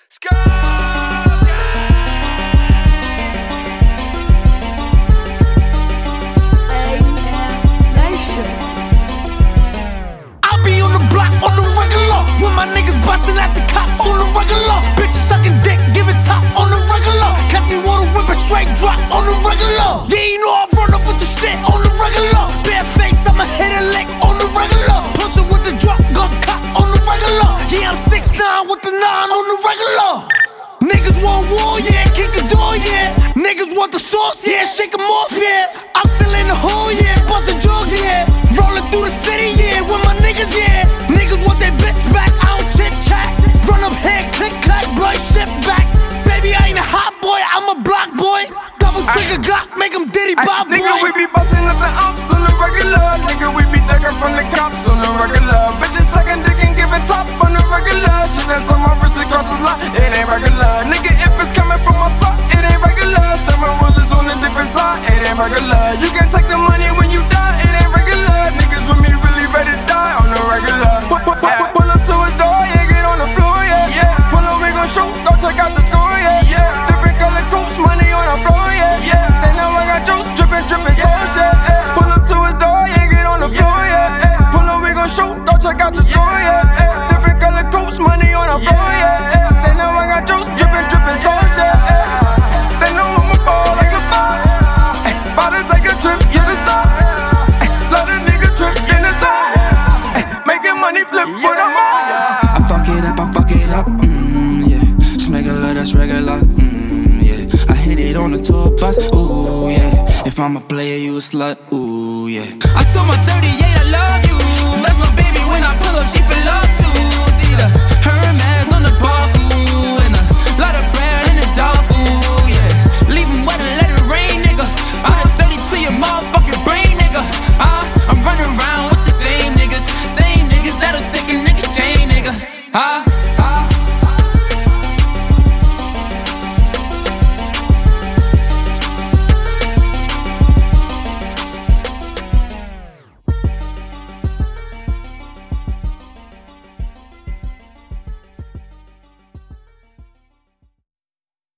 I'll be on the block on the regular, with my niggas bustin' at the cops on the regular. Bitch sucking dick, give it top on the regular. Catch me water whipping straight drop on the regular. Yeah, you know I run up with the shit on the regular. Bare face, I'ma hit a lick on the regular. Pussy with the drop, gun cop on the regular. Yeah, I'm 6'9" with the 9 on the regular. Niggas want war, yeah, kick the door, yeah. Niggas want the sauce, yeah, shake 'em off, yeah. I'm still in the hole, yeah, bustin' drugs, yeah. Rollin' through the city, yeah, with my niggas, yeah. Niggas want their bitch back, I don't chit-chat. Run up here, click, clack, blood shit back. Baby, I ain't a hot boy, I'm a block boy. Double trigger Glock, make 'em diddy bop, boy. Nigga, we be bustin' up the ops on the regular. Nigga, we be duckin' from the cops on the regular. Bitches suckin' dick and giving top on the regular. Shit that's on my wrist across the lot, it ain't regular. Nigga, if it's coming from my spot, it ain't regular. Seven rulers on a different side, it ain't regular. You can take the money when you die, it ain't regular. Niggas with me really ready to die on the regular. Pull up to his door, yeah, get on the floor, yeah. Pull up, we gon' shoot, go check out the score, yeah. Different color coupes, money on the floor, yeah. They know I got juice, drippin', sauce, yeah. Pull up to his door, yeah, get on the floor, yeah. Pull up, we gon' shoot, go check out the score, yeah. Different color coupes, money on the floor, yeah. They know I got juice, drippin', sauce, yeah. They know I'm a ball like a ball. Bout to take a trip to the stars. Let a nigga trip in the side. Making money flip with a mom. I fuck it up, yeah. Just make a love that's regular, yeah. I hit it on the tour bus, ooh, yeah. If I'm a player, you a slut, ooh, yeah. I told my 38 I love you. That's my baby when I pull up, she pull up too. See the Hermes on the bar.